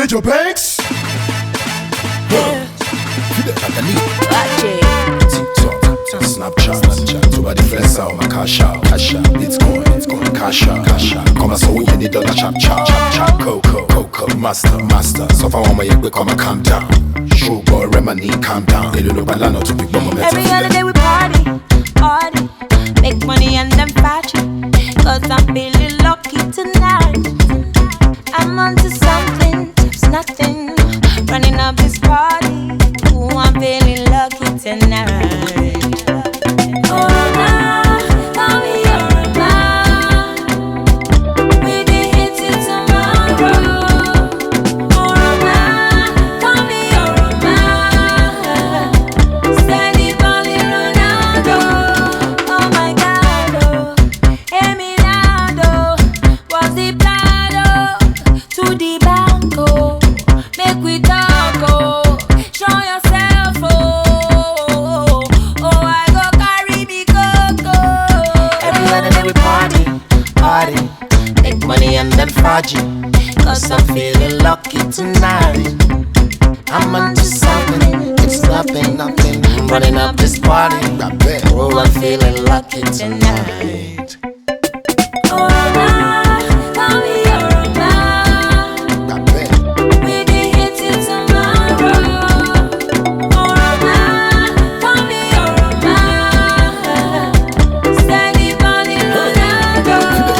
Major Banks. Yeah. Watch it. TikTok, Snapchat, to buy the flex out, my cash out, Bitcoin, cash out. Come and so we need dollar chop, Coco, master. So far on my egg, we come and calm down. Sugar, Remini, calm down. They don't know balano to big bomb. Every other day we party, make money and then party. Cause I'm feeling lucky tonight. I'm onto something, it's nothing. Running up this party. Ooh, I'm feeling lucky tonight. Oh, nah, call me your man. We did hit it tomorrow. Oh, nah, call me your man. Steady balling Ronaldo. Oh my God, oh, Eminado. Was the plan, oh, to the bank, oh. Make we talk, oh. Show yourself, oh. Oh, I go carry me coco. Every other day we party. Make money and then faji. Cause I'm feeling lucky tonight. I'm onto something, it's nothing. Running up this party. Oh, I'm feeling lucky tonight. Oh, nah, call me your man. We did hit it tomorrow. Oh, nah, call me your man. Steady balling Ronaldo.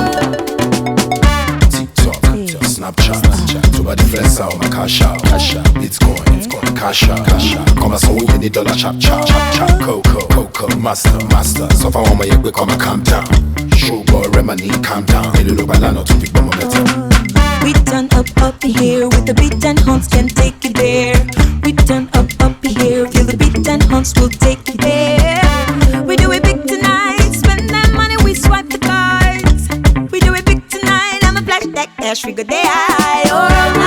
TikTok, Snapchat, to buy the flex out, my cash out, Bitcoin, cash out. Come and so we need dollar chop, Coco, master. So far on my egg, we come and calm down. Sugar, Remini, calm down. They don't know balano to big bomb. We turn up here with the beat and horns, can take it there. We turn up here, feel the beat and horns, will take it there. We do it big tonight, spend that money, we swipe the cards. We do it big tonight, I'ma flash that cash, we go there. Oh,